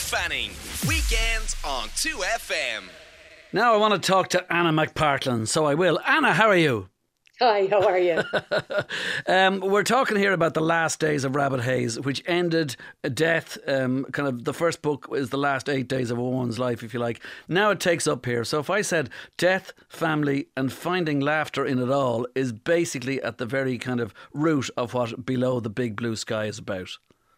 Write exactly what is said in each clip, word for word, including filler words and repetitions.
Fanning. Weekends on two F M. Now I want to talk to Anna McPartlin, so I will. Anna, how are you? Hi, how are you? um, we're talking here about the last days of Rabbit Haze, which ended a death. Um, kind of the first book is the last eight days of a woman's life, if you like. Now it takes up here. So if I said death, family, and finding laughter in it all is basically at the very kind of root of what Below the Big Blue Sky is about.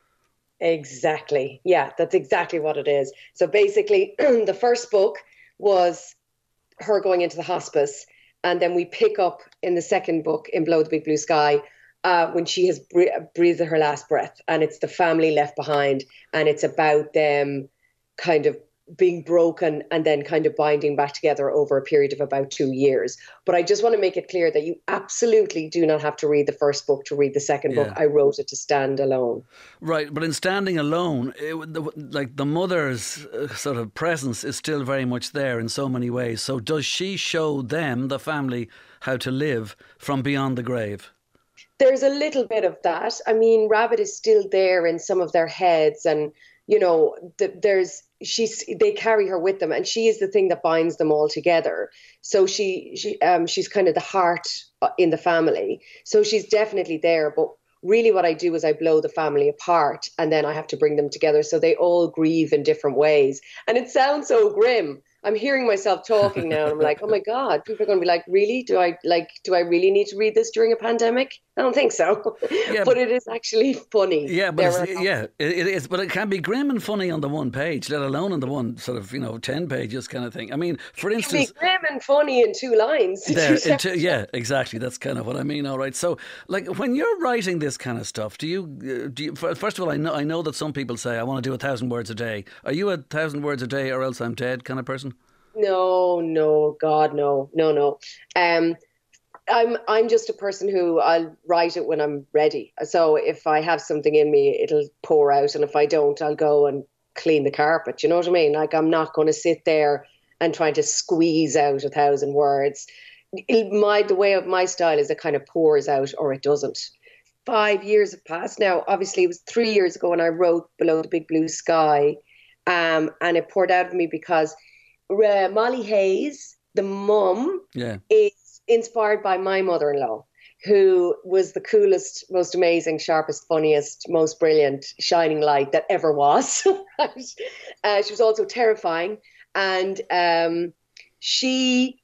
Exactly. Yeah, that's exactly what it is. So basically, the first book was her going into the hospice. And then we pick up in the second book, in Below the Big Blue Sky, uh, when she has bre- breathed her last breath. And it's the family left behind. And it's about them kind of being broken and then kind of binding back together over a period of about two years. But I just want to make it clear that you absolutely do not have to read the first book to read the second Yeah. book. I wrote it to stand alone. Right, but in Standing Alone, it, the, like the mother's uh, sort of presence is still very much there in so many ways. So does she show them, the family, how to live from beyond the grave? There's a little bit of that. I mean, Rabbit is still there in some of their heads, and you know, the, there's she's they carry her with them, and she is the thing that binds them all together. So she she um she's kind of the heart in the family. So she's definitely there, but really what I do is I blow the family apart, and then I have to bring them together so they all grieve in different ways. And it sounds so grim. I'm hearing myself talking now, and I'm like, oh my God, people are going to be like, really? Do I like? Do I really need to read this during a pandemic? I don't think so. Yeah, but it is actually funny. Yeah, but There it's, are- yeah, it, it is. But it can be grim and funny on the one page, let alone on the one sort of, you know, ten pages kind of thing. I mean, for it can instance, be grim and funny in two lines. there, into, yeah, exactly. That's kind of what I mean. All right. So, like, when you're writing this kind of stuff, do you, uh, do you? First of all, I know I know that some people say I want to do a thousand words a day. Are you a thousand words a day, or else I'm dead kind of person? No, no, God, no, no, no. Um, I'm I'm just a person who I'll write it when I'm ready. So if I have something in me, it'll pour out, and if I don't, I'll go and clean the carpet. You know what I mean? Like, I'm not going to sit there and try to squeeze out a thousand words. It, my the way of my style is it kind of pours out, or it doesn't. Five years have passed now. Obviously, it was three years ago when I wrote Below the Big Blue Sky, um, and it poured out of me because uh, Molly Hayes, the mum, Yeah. is inspired by my mother-in-law, who was the coolest, most amazing, sharpest, funniest, most brilliant, shining light that ever was. uh, she was also terrifying. And um, she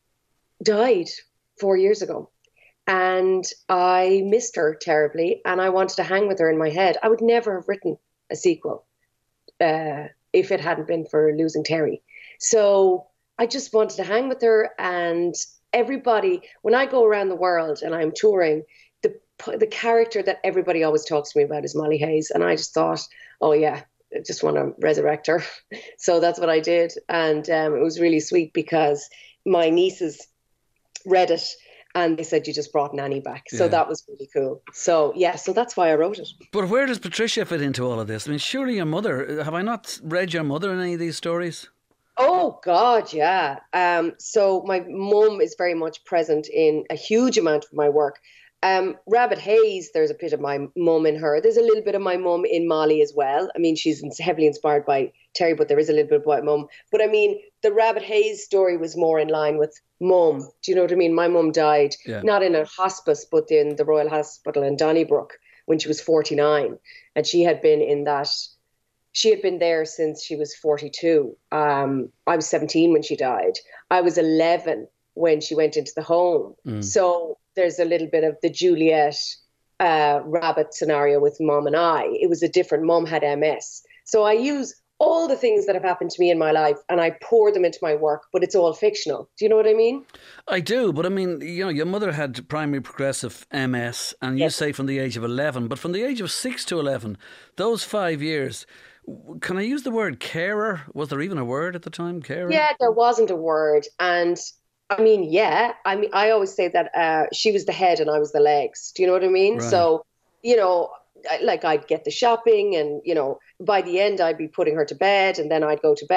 died four years ago. And I missed her terribly. And I wanted to hang with her in my head. I would never have written a sequel uh, if it hadn't been for losing Terry. So I just wanted to hang with her. And everybody, when I go around the world and I'm touring, the the character that everybody always talks to me about is Molly Hayes. And I just thought, oh yeah, I just want to resurrect her. So that's what I did. And um, it was really sweet because my nieces read it and they said, you just brought Nanny back. So Yeah. that was really cool. So yeah, so that's why I wrote it. But where does Patricia fit into all of this? I mean, surely your mother, have I not read your mother in any of these stories? Oh God, yeah. Um, so my mum is very much present in a huge amount of my work. Um, Rabbit Haze, there's a bit of my mum in her. There's a little bit of my mum in Molly as well. I mean, she's heavily inspired by Terry, but there is a little bit of my mum. But I mean, the Rabbit Haze story was more in line with mum. Do you know what I mean? My mum died, Yeah. not in a hospice, but in the Royal Hospital in Donnybrook when she was forty-nine. And she had been in that... She had been there since she was forty-two. Um, I was seventeen when she died. I was eleven when she went into the home. Mm. So there's a little bit of the Juliet uh, Rabbit scenario with Mum and I. It was a different... Mum had M S. So I use all the things that have happened to me in my life and I pour them into my work, but it's all fictional. Do you know what I mean? I do, but I mean, you know, your mother had primary progressive M S, and you Yes. say from the age of eleven, but from the age of six to eleven, those five years, w- can I use the word carer? Was there even a word at the time, carer? Yeah, there wasn't a word. And I mean, yeah, I mean, I always say that uh, she was the head and I was the legs. Do you know what I mean? Right. So, you know, I- like I'd get the shopping and, you know, by the end I'd be putting her to bed and then I'd go to bed.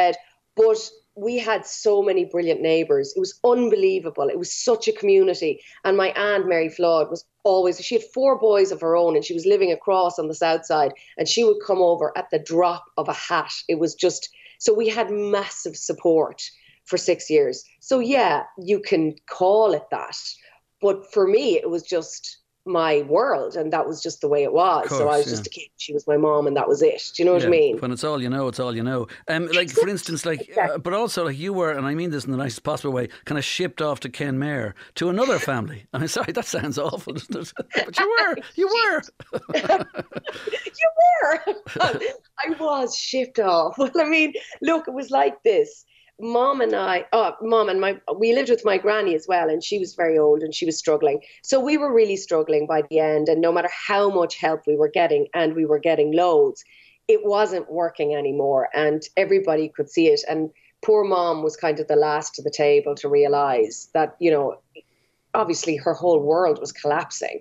But we had so many brilliant neighbours. It was unbelievable. It was such a community. And my aunt, Mary Flood, was always, she had four boys of her own and she was living across on the south side, and she would come over at the drop of a hat. It was just, so we had massive support for six years. So yeah, you can call it that. But for me, it was just my world, and that was just the way it was. Course, so I was yeah. just a kid. She was my mom, and that was it. Do you know what yeah, I mean? When it's all you know, it's all you know. Um, like for instance, like, uh, but also like you were, and I mean this in the nicest possible way, kind of shipped off to Kenmare to another family. I'm sorry, that sounds awful, doesn't it? But you were, you were, you were. I was shipped off. Well, I mean, look, it was like this. Mom and I, oh, mom and my, we lived with my granny as well, and she was very old and she was struggling. So we were really struggling by the end. And no matter how much help we were getting, and we were getting loads, it wasn't working anymore. And everybody could see it. And poor mom was kind of the last to the table to realize that, you know, obviously her whole world was collapsing.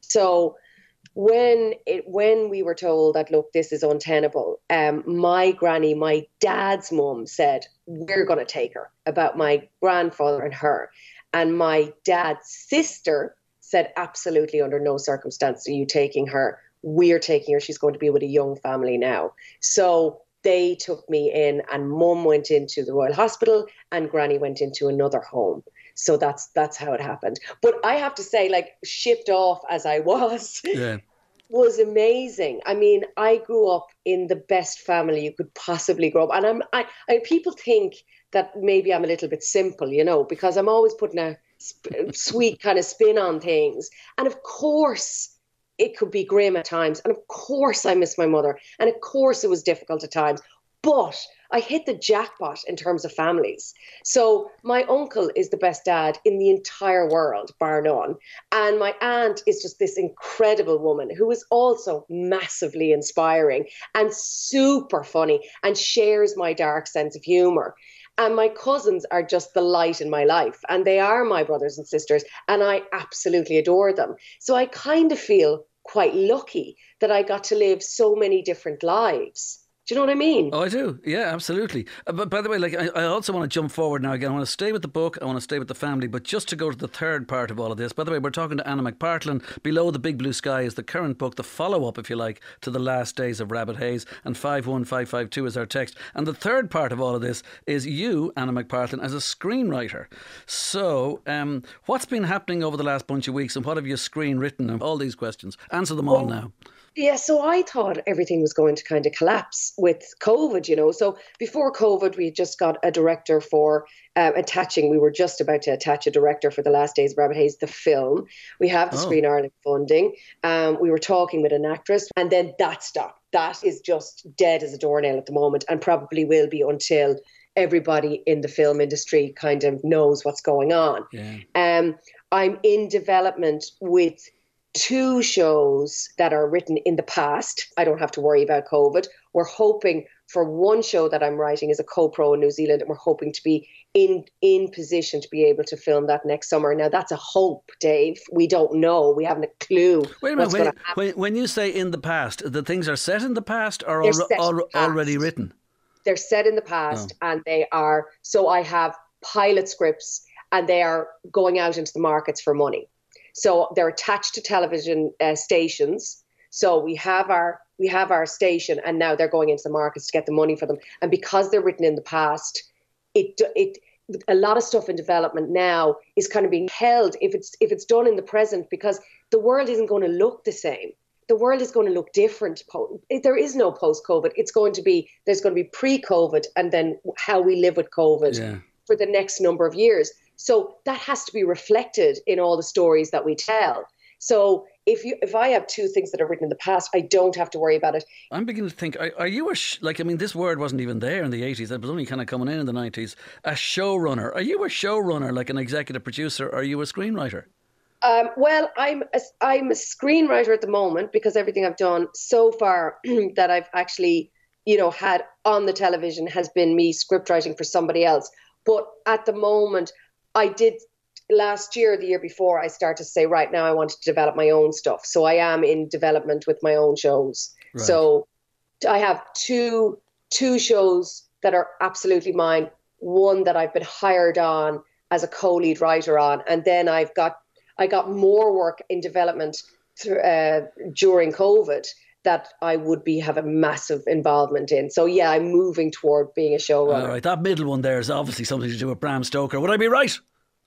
So when it when we were told that, look, this is untenable, um, my granny, my dad's mum said, we're going to take her, about my grandfather and her. And my dad's sister said, absolutely, under no circumstance are you taking her. We're taking her. She's going to be with a young family now. So they took me in, and mum went into the Royal Hospital and granny went into another home. So that's that's how it happened. But I have to say, like, shipped off as I was, yeah. was amazing. I mean, I grew up in the best family you could possibly grow up. And I'm, I, I people think that maybe I'm a little bit simple, you know, because I'm always putting a sp- sweet kind of spin on things. And of course, it could be grim at times. And of course, I miss my mother. And of course, it was difficult at times. But I hit the jackpot in terms of families. So my uncle is the best dad in the entire world, bar none. And my aunt is just this incredible woman who is also massively inspiring and super funny and shares my dark sense of humor. And my cousins are just the light in my life, and they are my brothers and sisters, and I absolutely adore them. So I kind of feel quite lucky that I got to live so many different lives. Do you know what I mean? Oh, I do. Yeah, absolutely. Uh, but by the way, like I, I also want to jump forward now again. I want to stay with the book. I want to stay with the family. But just to go to the third part of all of this, by the way, we're talking to Anna McPartlin. Below the Big Blue Sky is the current book, the follow-up, if you like, to The Last Days of Rabbit Haze. And five one five five two is our text. And the third part of all of this is you, Anna McPartlin, as a screenwriter. So um, what's been happening over the last bunch of weeks, and what have you screenwritten? All these questions. Answer them all now. Yeah, so I thought everything was going to kind of collapse with COVID, you know. So before COVID, we just got a director for uh, attaching. We were just about to attach a director for The Last Days of Rabbit Haze, the film. We have the oh. Screen Ireland funding. Um, we were talking with an actress, and then that stopped. That is just dead as a doornail at the moment, and probably will be until everybody in the film industry kind of knows what's going on. Yeah. Um, I'm in development with two shows that are written in the past. I don't have to worry about COVID. We're hoping for one show that I'm writing is a co-pro in New Zealand, and we're hoping to be in in position to be able to film that next summer. Now, that's a hope, Dave. We don't know. We haven't a clue. Wait a minute. When, when, when you say in the past, the things are set in the past or al- al- past. already written? They're set in the past, oh. and they are. So I have pilot scripts, and they are going out into the markets for money. So they're attached to television uh, stations. So we have our we have our station, and now they're going into the markets to get the money for them. And because they're written in the past, it it a lot of stuff in development now is kind of being held if it's if it's done in the present, because the world isn't going to look the same. The world is going to look different. There is no post-COVID. It's going to be there's going to be pre-COVID, and then how we live with COVID yeah. for the next number of years. So that has to be reflected in all the stories that we tell. So if you, if I have two things that are written in the past, I don't have to worry about it. I'm beginning to think, are, are you a, sh- like, I mean, this word wasn't even there in the eighties. It was only kind of coming in in the nineties. A showrunner. Are you a showrunner, like an executive producer? Or are you a screenwriter? Um, well, I'm a, I'm a screenwriter at the moment, because everything I've done so far that I've actually, you know, had on the television has been me script writing for somebody else. But at the moment, I did last year, the year before, I started to say, right now I want to develop my own stuff. So I am in development with my own shows. Right. So I have two two shows that are absolutely mine, one that I've been hired on as a co-lead writer on, and then I've got I got more work in development th- uh, during COVID that I would be have a massive involvement in. So yeah, I'm moving toward being a showrunner. All right, that middle one there is obviously something to do with Bram Stoker. Would I be right?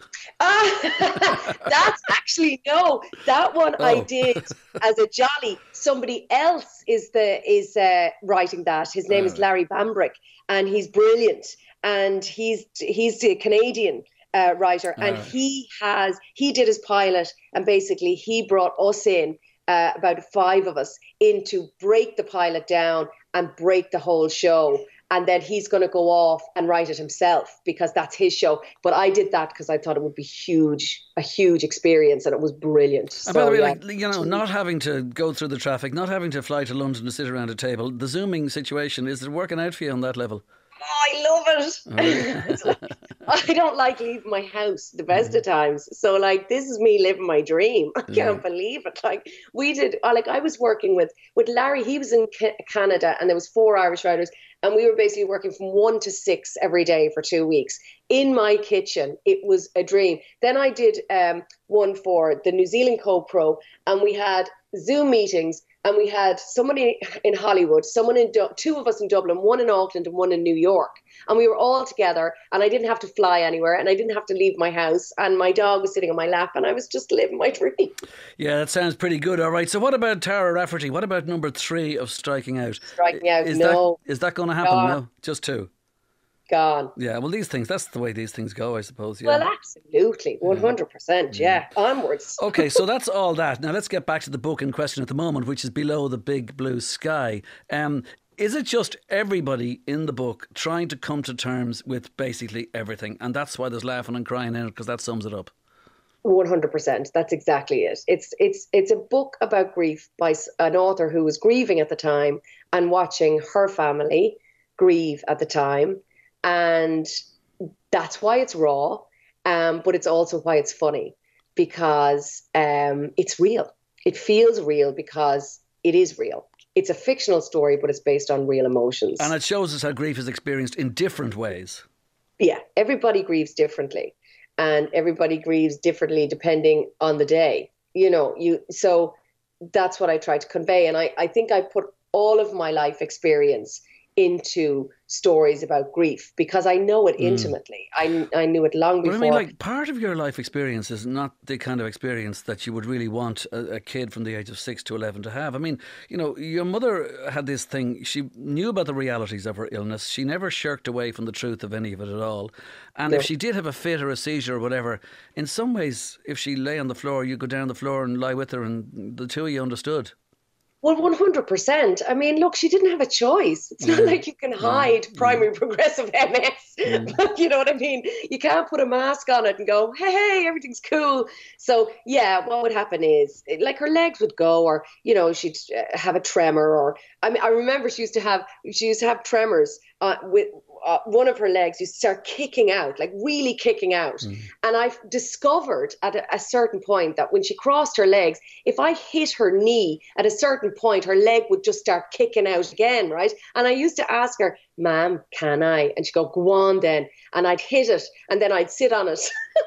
Ah, that's actually no. That one oh. I did as a jolly. Somebody else is the is uh, writing that. His name uh. is Larry Bambrick, and he's brilliant. And he's he's a Canadian uh, writer, and uh. he has he did his pilot, and basically he brought us in. Uh, about five of us in to break the pilot down and break the whole show. And then he's going to go off and write it himself because that's his show. But I did that because I thought it would be huge, a huge experience, and it was brilliant. And so, by the way, yeah. like, you know, not having to go through the traffic, not having to fly to London to sit around a table, the Zooming situation, is it working out for you on that level? Oh, I love it. Oh. I don't like leaving my house the best of times. So, like, this is me living my dream. I can't yeah. believe it. Like, we did, like, I was working with, with Larry. He was in Canada, and there was four Irish writers, and we were basically working from one to six every day for two weeks in my kitchen. It was a dream. Then I did um, one for the New Zealand Co-Pro, and we had Zoom meetings. And we had somebody in Hollywood, someone in du- two of us in Dublin, one in Auckland and one in New York. And we were all together, and I didn't have to fly anywhere, and I didn't have to leave my house. And my dog was sitting on my lap, and I was just living my dream. Yeah, that sounds pretty good. All right. So what about Tara Rafferty? What about number three of Striking Out? Striking Out, is no. That, is that going to happen? No, just two. Gone. Yeah, well, these things, that's the way these things go, I suppose. Yeah. Well, absolutely. one hundred percent. Yeah. yeah. Onwards. Okay, so that's all that. Now, let's get back to the book in question at the moment, which is Below the Big Blue Sky. Um, is it just everybody in the book trying to come to terms with basically everything? And that's why there's laughing and crying in it, because that sums it up. one hundred percent. That's exactly it. It's, it's, it's a book about grief by an author who was grieving at the time and watching her family grieve at the time. And that's why it's raw, um, but it's also why it's funny, because um, it's real. It feels real because it is real. It's a fictional story, but it's based on real emotions. And it shows us how grief is experienced in different ways. Yeah, everybody grieves differently, and everybody grieves differently depending on the day. You know, you so that's what I try to convey. And I, I think I put all of my life experience into stories about grief because I know it intimately. Mm. I I knew it long before. But I mean, like, part of your life experience is not the kind of experience that you would really want a, a kid from the age of six to eleven to have. I mean, you know, your mother had this thing. She knew about the realities of her illness. She never shirked away from the truth of any of it at all. And no. if she did have a fit or a seizure or whatever, in some ways, if she lay on the floor, you go down the floor and lie with her, and the two of you understood. Well, one hundred percent. I mean, look, she didn't have a choice. It's not yeah. like you can hide yeah. primary yeah. progressive M S. Yeah. You know what I mean? You can't put a mask on it and go, hey, hey, everything's cool. So, yeah, what would happen is, like, her legs would go, or, you know, she'd have a tremor. Or, I mean, I remember she used to have, she used to have tremors uh, with, Uh, one of her legs used to start kicking out, like really kicking out. Mm. And I've discovered at a, a certain point that when she crossed her legs, if I hit her knee at a certain point, her leg would just start kicking out again, right? And I used to ask her, Ma'am, can I? And she'd go, go on then. And I'd hit it, and then I'd sit on it.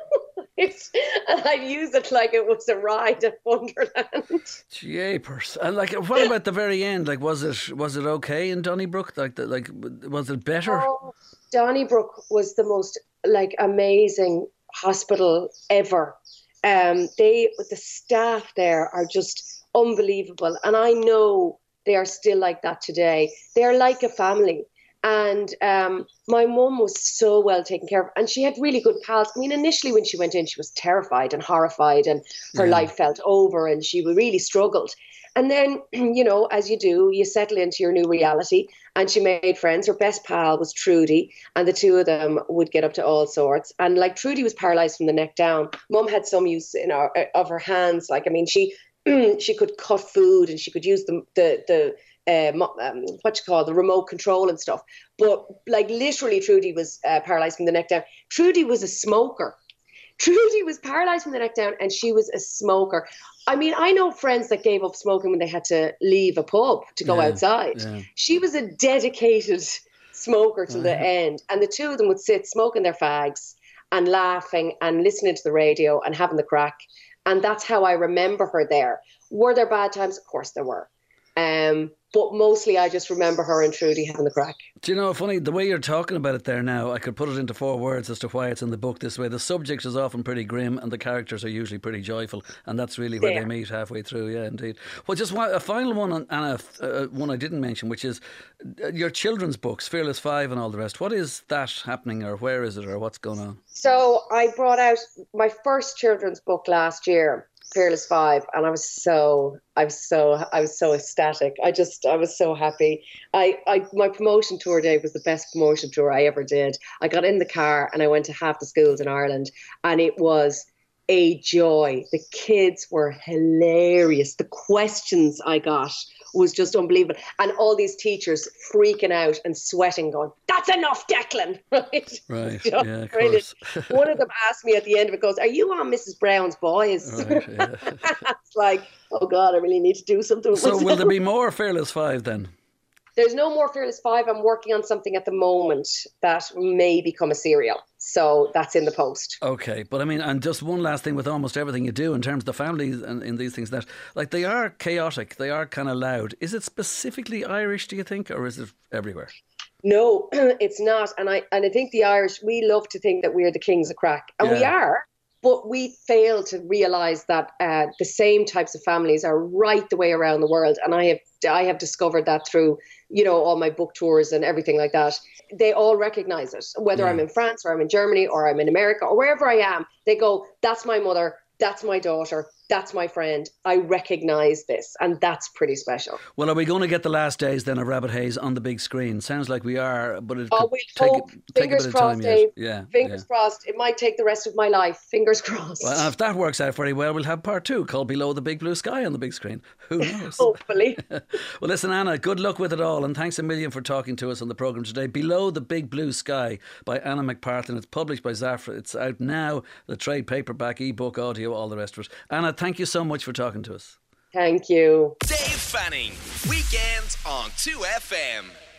And I'd use it like it was a ride at Wonderland. Jeepers. And like, what about the very end? Like, was it was it okay in Donnybrook? Like, the, like, was it better? Oh, Donnybrook was the most like amazing hospital ever. Um, they the staff there are just unbelievable, and I know they are still like that today. They are like a family. And um, my mum was so well taken care of, and she had really good pals. I mean, initially when she went in, she was terrified and horrified, and her yeah. life felt over, and she really struggled. And then, you know, as you do, you settle into your new reality, and she made friends. Her best pal was Trudy, and the two of them would get up to all sorts. And like, Trudy was paralyzed from the neck down. Mum had some use in her, of her hands. Like, I mean, she she could cut food, and she could use the the the. Um, um, what you call the remote control and stuff, but like literally Trudy was uh, paralyzed from the neck down. Trudy was a smoker. Trudy was paralyzed from the neck down, and she was a smoker. I mean, I know friends that gave up smoking when they had to leave a pub to go yeah, outside. Yeah. She was a dedicated smoker till the end. And the two of them would sit smoking their fags and laughing and listening to the radio and having the crack. And that's how I remember her there. Were there bad times? Of course there were. Um, but mostly I just remember her and Trudy having the crack. Do you know, funny, the way you're talking about it there now, I could put it into four words as to why it's in the book this way. The subject is often pretty grim and the characters are usually pretty joyful, and that's really where Yeah. they meet halfway through, yeah, indeed. Well, just one, a final one, and a, uh, one I didn't mention, which is uh, your children's books, Fearless Five and all the rest. What is that happening, or where is it, or what's going on? So I brought out my first children's book last year, Fearless Five, and I was so I was so I was so ecstatic. I just I was so happy. I, I my promotion tour day was the best promotion tour I ever did. I got in the car and I went to half the schools in Ireland, and it was a joy. The kids were hilarious. The questions I got was just unbelievable. And all these teachers freaking out and sweating, going, "That's enough, Declan!" Right? Right, Just yeah, of brilliant. course. One of them asked me at the end of it, goes, "Are you on Missus Brown's Boys?" Right, yeah. It's like, oh God, I really need to do something with So will myself. there be more Fearless Five then? There's no more Fearless Five. I'm working on something at the moment that may become a serial. So that's in the post. Okay, but I mean, and just one last thing with almost everything you do in terms of the families and in these things, that like they are chaotic, they are kind of loud. Is it specifically Irish, do you think, or is it everywhere? No, it's not. And I and I think the Irish, we love to think that we're the kings of crack. And we Yeah. are. But we fail to realise that uh, the same types of families are right the way around the world. And I have I have discovered that through, you know, all my book tours and everything like that. They all recognise it. Whether Yeah. I'm in France or I'm in Germany or I'm in America or wherever I am, they go, "That's my mother, that's my daughter, that's my friend. I recognise this." And that's pretty special. Well, are we going to get the last days then of Rabbit Haze on the big screen? Sounds like we are, but it Oh, could we take, hope. take a Fingers bit of time crossed, yet. Dave. Yeah, Fingers yeah. crossed. It might take the rest of my life. Fingers crossed. Well, if that works out very well, we'll have part two called Below the Big Blue Sky on the big screen. Who knows? Hopefully. Well, listen, Anna, good luck with it all, and thanks a million for talking to us on the programme today. Below the Big Blue Sky by Anna McPartlin. It's published by Zafra. It's out now, the trade paperback, ebook, audio, all the rest of it. Anna, thank you so much for talking to us. Thank you. Dave Fanning, weekends on two F M.